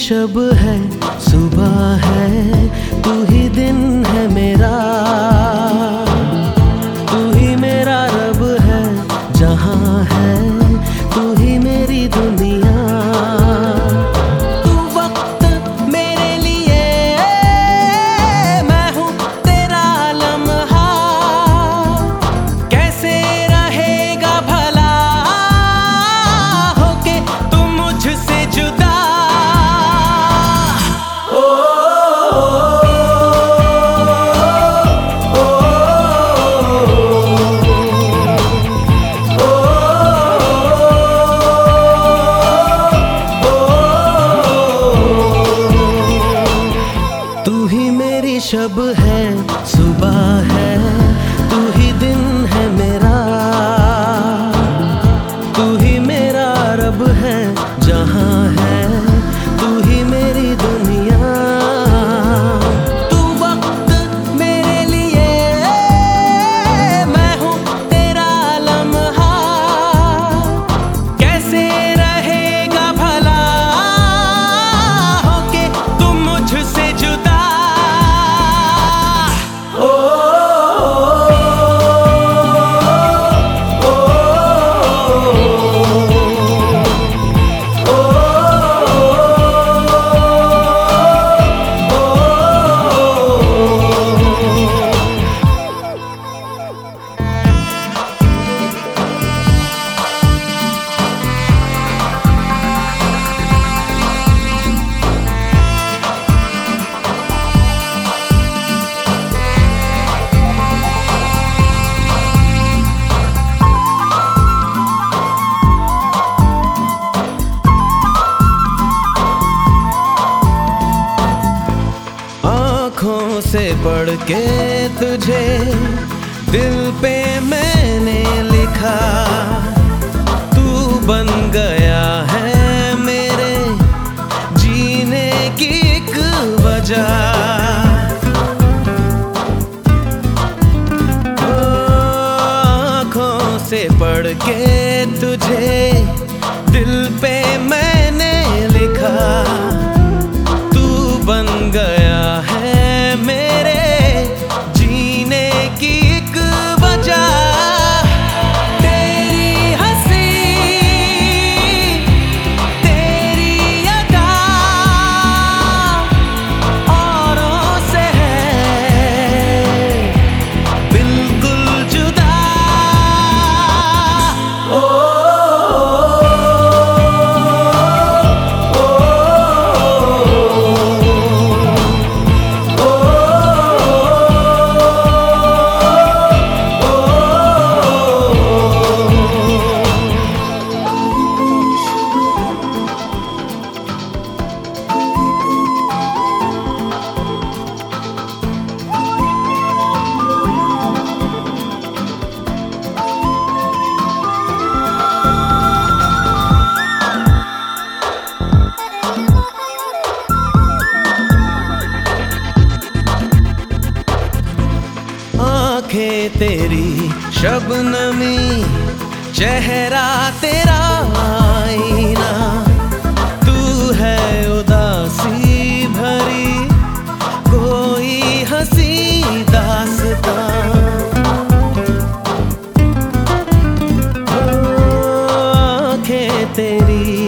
शब है, सुबह है, तू ही दिन है मेरा, तू ही मेरा रब है, जहां है तू ही मेरी दुनिया। तू वक्त मेरे लिए, मैं हूँ तेरा लम्हा, कैसे रहेगा भला होके तू मुझसे जुदा। तू ही मेरी शब है, सुबह है, तू ही दिन है मेरा, तू ही मेरा रब है, जहां है तू ही मेरी दुनिया। तू वक्त मेरे लिए, मैं हूँ तेरा लम्हा, कैसे रहेगा भला होके तू मुझसे जुदा। आँखों से पढ़ के तुझे दिल पे मैंने लिखा, तू बन गया है मेरे जीने की एक वजह। आँखों से पढ़ के तुझे दिल पे मैंने लिखा, तू बन गया है मेरे जीने की एक वजह। तेरी हंसी, तेरी अदा औरों से है बिल्कुल जुदा। आँखें तेरी शबनमी, चेहरा तेरा आईना, तू है उदासी भरी कोई हंसी दास्तां। आँखें तेरी